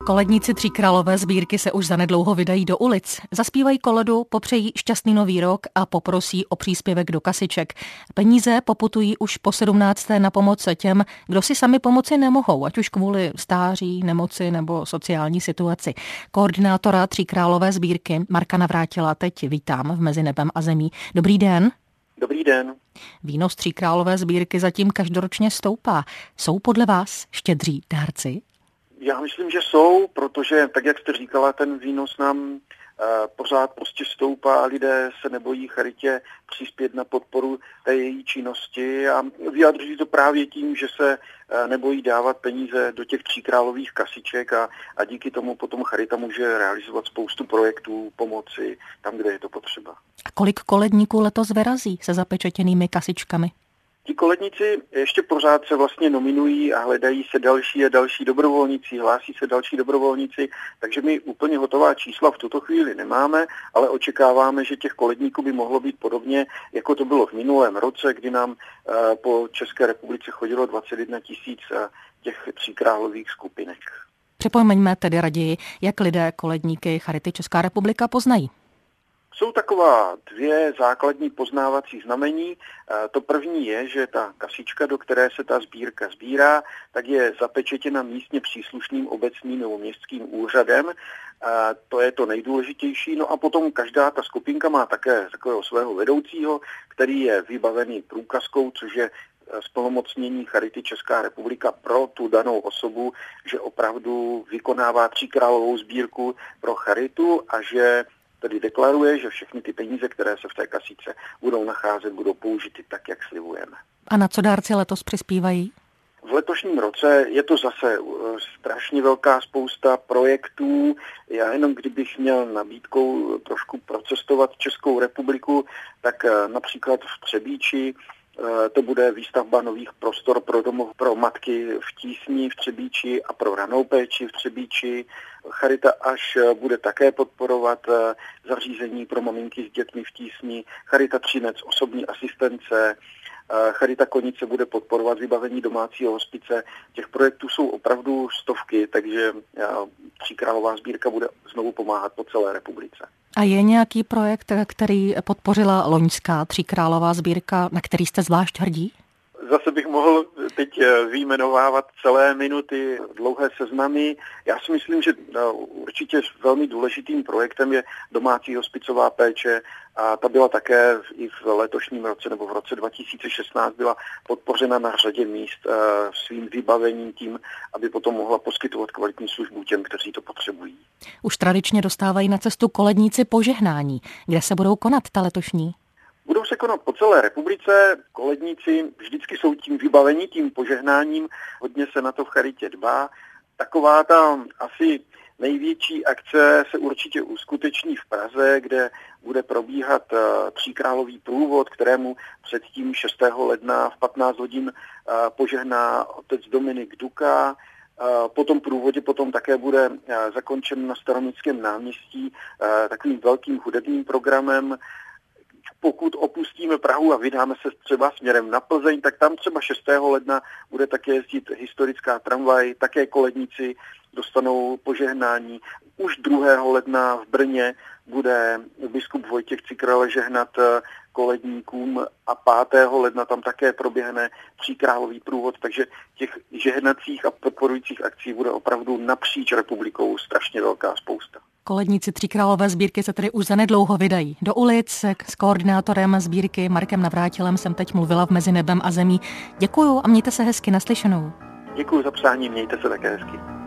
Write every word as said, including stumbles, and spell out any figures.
Koledníci Tříkrálové sbírky se už zanedlouho vydají do ulic. Zaspívají koledu, popřejí šťastný nový rok a poprosí o příspěvek do kasiček. Peníze poputují už po sedmnácté na pomoc těm, kdo si sami pomoci nemohou, ať už kvůli stáří, nemoci nebo sociální situaci. Koordinátora Tříkrálové sbírky Marka Navrátila teď vítám v Mezi nebem a zemí. Dobrý den. Dobrý den. Výnos Tříkrálové sbírky zatím každoročně stoupá. Jsou podle vás štědří dárci? Já myslím, že jsou, protože, tak jak jste říkala, ten výnos nám uh, pořád prostě stoupá, lidé se nebojí charitě přispět na podporu té její činnosti a vyjadřují to právě tím, že se uh, nebojí dávat peníze do těch tříkrálových kasiček a, a díky tomu potom charita může realizovat spoustu projektů, pomoci tam, kde je to potřeba. A kolik koledníků letos vyrazí se zapečetěnými kasičkami? Ti koledníci ještě pořád se vlastně nominují a hledají se další a další dobrovolníci, hlásí se další dobrovolníci, takže my úplně hotová čísla v tuto chvíli nemáme, ale očekáváme, že těch koledníků by mohlo být podobně, jako to bylo v minulém roce, kdy nám po České republice chodilo dvacet jedna tisíc těch tříkrálových skupinek. Připomeňme tedy raději, jak lidé koledníky Charity Česká republika poznají. Jsou taková dvě základní poznávací znamení. To první je, že ta kasička, do které se ta sbírka sbírá, tak je zapečetěna místně příslušným obecním nebo městským úřadem. To je to nejdůležitější. No a potom každá ta skupinka má také takového svého vedoucího, který je vybavený průkazkou, což je zplnomocnění Charity Česká republika pro tu danou osobu, že opravdu vykonává tříkrálovou sbírku pro charitu a že tedy deklaruje, že všechny ty peníze, které se v té kasičce budou nacházet, budou použity tak, jak slibujeme. A na co dárci letos přispívají? V letošním roce je to zase strašně velká spousta projektů. Já jenom kdybych měl nabídkou trošku procestovat Českou republiku, tak například v Třebíči to bude výstavba nových prostor pro domov pro matky v Tísni v Třebíči a pro ranou péči v Třebíči. Charita až bude také podporovat zařízení pro maminky s dětmi v Tísni. Charita Třinec osobní asistence. Charita Konice bude podporovat vybavení domácího hospice. Těch projektů jsou opravdu stovky, takže Tříkrálová sbírka bude znovu pomáhat po celé republice. A je nějaký projekt, který podpořila loňská Tříkrálová sbírka, na který jste zvlášť hrdí? Zase bych mohl teď vyjmenovávat celé minuty, dlouhé seznamy. Já si myslím, že určitě velmi důležitým projektem je domácí hospicová péče a ta byla také i v letošním roce nebo v roce dva tisíce šestnáct byla podpořena na řadě míst svým vybavením tím, aby potom mohla poskytovat kvalitní službu těm, kteří to potřebují. Už tradičně dostávají na cestu koledníci požehnání. Kde se budou konat ta letošní? Budou se konat po celé republice, koledníci vždycky jsou tím vybavení, tím požehnáním, hodně se na to v charitě dbá. Taková ta asi největší akce se určitě uskuteční v Praze, kde bude probíhat tříkrálový průvod, kterému předtím šestého ledna v patnáct hodin požehná otec Dominik Duka. Po tom průvodě potom také bude zakončen na Staroměstském náměstí takovým velkým hudebním programem. Pokud opustíme Prahu a vydáme se třeba směrem na Plzeň, tak tam třeba šestého ledna bude také jezdit historická tramvaj, také koledníci dostanou požehnání. Už druhého ledna v Brně bude biskup Vojtěch Cikral žehnat koledníkům a pátého ledna tam také proběhne tříkrálový průvod, takže těch žehnacích a podporujících akcí bude opravdu napříč republikou strašně velká spousta. Koledníci Tříkrálové sbírky se tedy už zanedlouho vydají do ulic. S koordinátorem sbírky Markem Navrátilem jsem teď mluvila v Mezi nebem a zemí. Děkuju a mějte se hezky, naslyšenou. Děkuju za přání, mějte se také hezky.